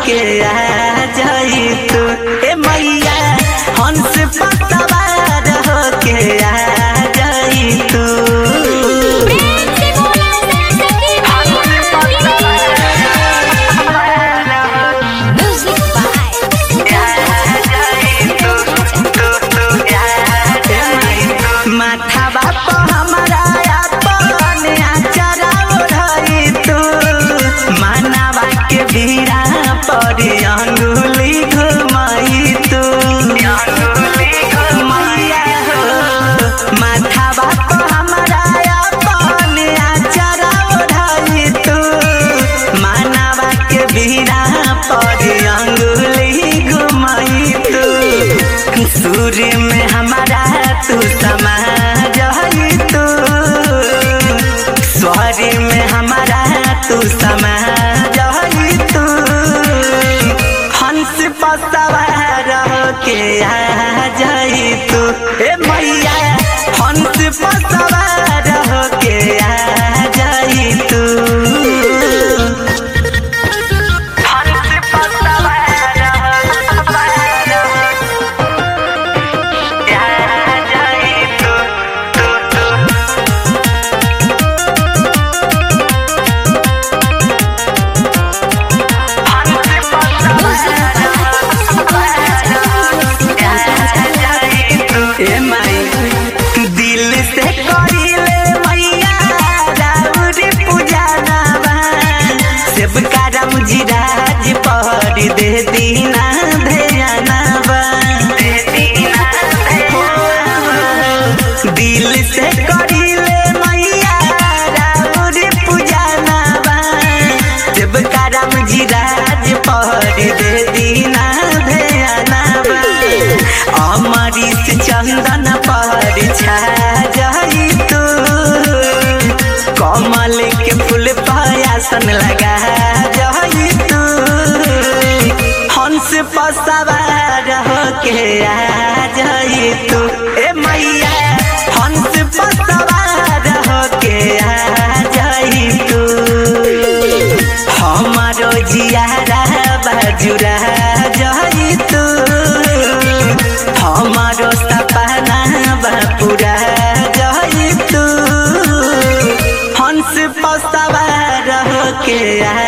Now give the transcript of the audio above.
के आ जाई तू ए मैया हंस पर सवार हो के आ जाई तू। माथा बाप हमारा अपन आचरा ओढ़ई तू मानवा के बीड़ा पर अंगुली घुमाई तू मैया हो। माथा बाप हमारा अपन आचरा ओढ़ई तू मानवा के बीड़ा पर अंगुली घुमाई तू। सूर्य में हमारा तू समा जाई तू स्वर्ग में हमारा तू समा जाई तू। हंस पर सवार हो के आ जाई तू ए मैया हंस पर सवार हो के आ जाई तू। दिल से करिले मैया राउर पूजा नावा सेब करम जिराज पर दे दीना ध्यानवा दिल से करिले मैया राउर पूजा नावा सेब करम जिराज पर दे दीना ध्यानवा। अमरीश चंदन पर छा जाई तू कमल के फूल पायासन लगा जाई तू। हंस पर सवार हो के आ जाई तू ए मैया हंस पर सवार हो के आ जाई तू। हमारो जियारा बाजुरा जाई तू हमारो सपना पूरा जाई तू। हंस पर सवार हो के आ